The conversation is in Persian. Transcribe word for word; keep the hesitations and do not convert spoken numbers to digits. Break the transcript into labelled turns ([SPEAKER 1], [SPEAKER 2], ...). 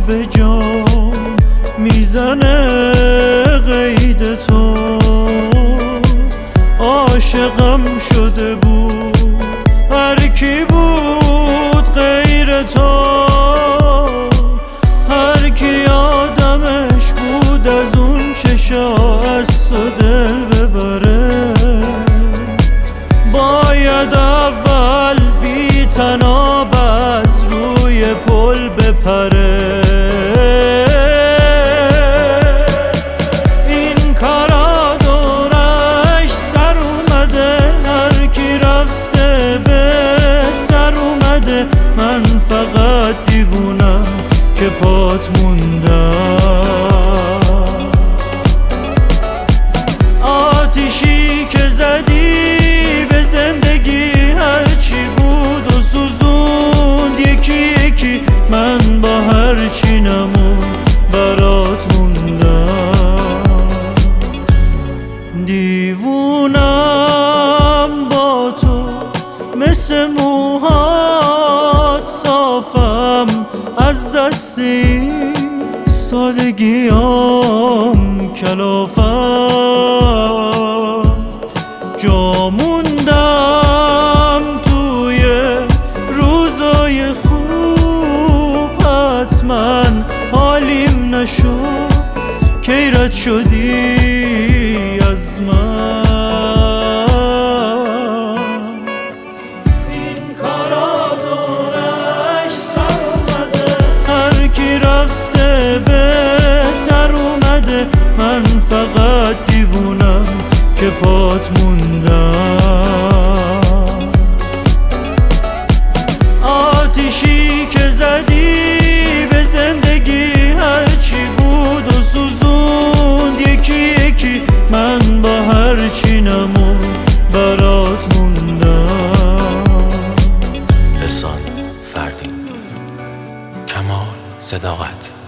[SPEAKER 1] به جام میزنه قید تو. عاشقم شده بود هر کی بود غیر تو، هر کی آدمش بود از اون چشا از تو دل ببره. باید اول بی تناب از روی پل بپره. این کارا دورش سر اومده، هر کی رفته بهتر اومده. من فقط دیوونم که پات موندم. آتیشی که زدی به زندگی هرچی بود و سوزوند یکی یکی. من با هرچی نمون برات موندم. دیوونم با تو مثل موهات، صافم از دستی سادگیام کلافم. جا موندم توی روزای خوب، حتما حالیم نشد کی رد شدی از من. این کارا دورش سر اومده، هر کی رفته بهتر اومده. من فقط دیوونم که پات موندم. آتیشی که زدی به زندگی هرچی بود و سوزوند یکی یکی. من با هرچی نمون برات موندم.
[SPEAKER 2] احسان فردین، کمال صداقت.